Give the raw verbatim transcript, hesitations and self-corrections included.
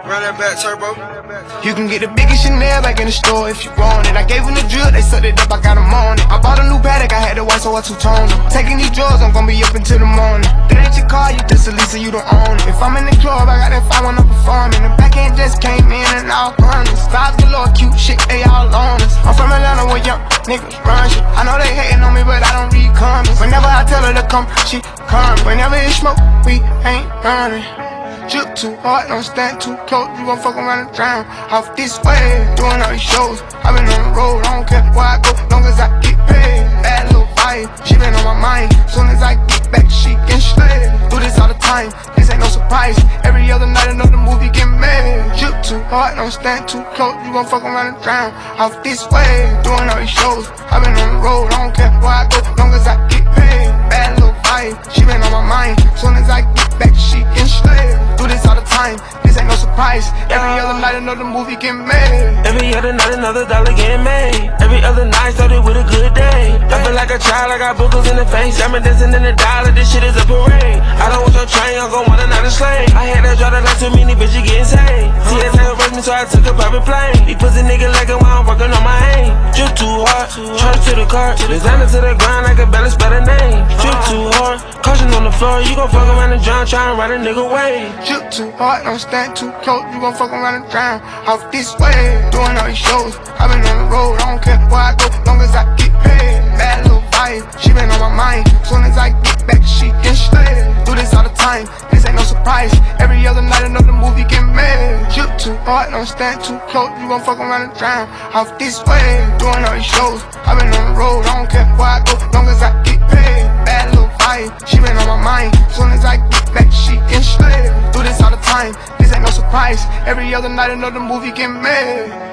Run that back, turbo. You can get the biggest Chanel back in the store if you want it. I gave them the drill, they sucked it up, I got them on it. I bought a new Patek, I had the white, so I two-toned them. Taking these drugs, I'm gonna be up until the morning. That ain't your car, you just a Lisa, you don't own it. If I'm in the club, I got that five when I'm performing. The back end just came in and all honest. Vibes galore, cute shit, they all on us. I'm from Atlanta where young niggas run shit. I know they hating on me, but I don't read comments. Whenever I tell her to come, she come. Whenever it's smoke, we ain't running. Drip too hard, don't stand too close. You gon' fuck around and drown. Off this way, doing all these shows. I been on the road, I don't care where I go, long as I get paid. Bad little vibe, she been on my mind. Soon as I get back, she can slay. Do this all the time, this ain't no surprise. Every other night another movie get made. Drip too hard, don't stand too close. You gon' fuck around and drown. Off this way, doing all these shows. I been on the road, I don't care where I go, long as I get paid. Bad little vibe, she been on my mind. Soon as I get back, she can slay. Do this all the time, this ain't no surprise. Every other night another movie get made. Every other night another dollar get made. Every other night started with a good day. I feel like a child, I got boogers in the face. I'm dancing in the dollar, this shit is a parade. I don't want your train, I'm gon' want another slave. I had to draw the line, too many bitches getting saved. T S A rushed me, so I took a private plane. These pussy niggas like it while I'm working on my aim. Drip too hard, charge to the car. Designer to the ground, I can barely spell a name. Drip too hard, caution on the floor. You gon' fuck around and drown, try and ride a nigga away. Drip too hard, don't stand too close. You gon' fuck around and drown. Off this way, doing all these shows. I been on the road, I don't care where I go, long as I get paid. Bad little vibe, she been on my mind. Soon as I get back, she can slay. Do this all the time, this ain't no surprise. Every other night another movie get made. Drip too hard, don't stand too close. You gon' fuck around and drown. Off this way, doing all these shows. I been on the road, I don't care where I go, long as I get paid. Bad little vibe, she been on my mind. Soon as I get back, she can slay. Do this all the time, this ain't no surprise. Every other night another movie get made.